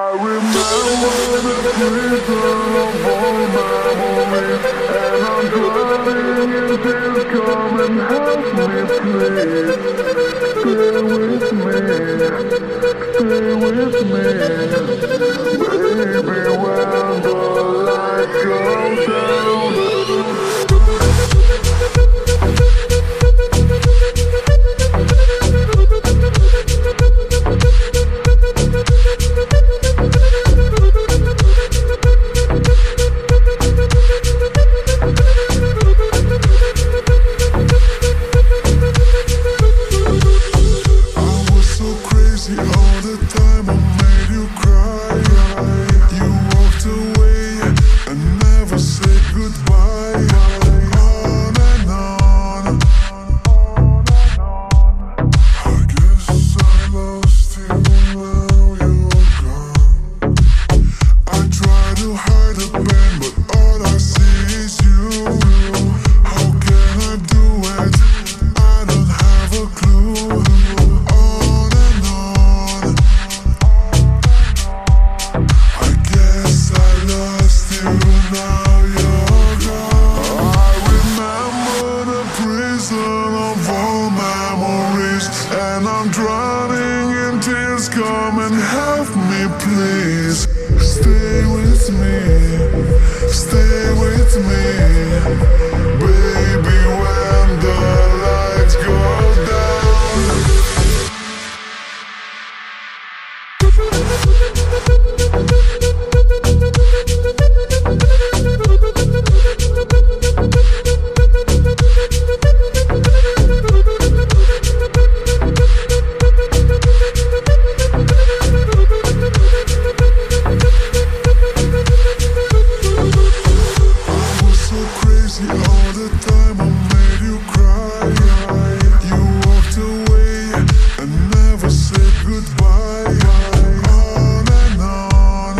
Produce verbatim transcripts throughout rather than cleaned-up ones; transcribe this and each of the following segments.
remember the prison of all memories, and I'm drowning in tears. Come and help me, please. Stay with me, stay with me, baby, when the lights go down. All the time I made you cry. You walked away and never said goodbye. On and on. I guess I lost you, now you're gone. I try to hide the pain, but all I see is you. How can I do it? I don't have a clue. And I'm drowning in tears. Come and help me, please. Stay with me, stay with me, baby, when the lights go all the time I made you cry. You walked away and never said goodbye. On and on.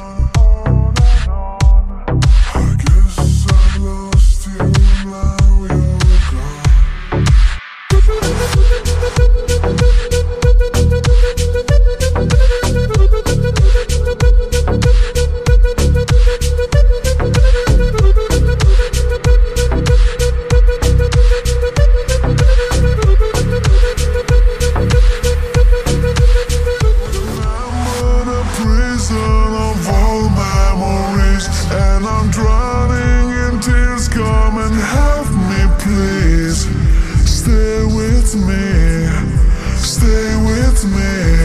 I guess I lost you, now you're gone. And I'm drowning in tears. Come and help me, please. Stay with me, stay with me.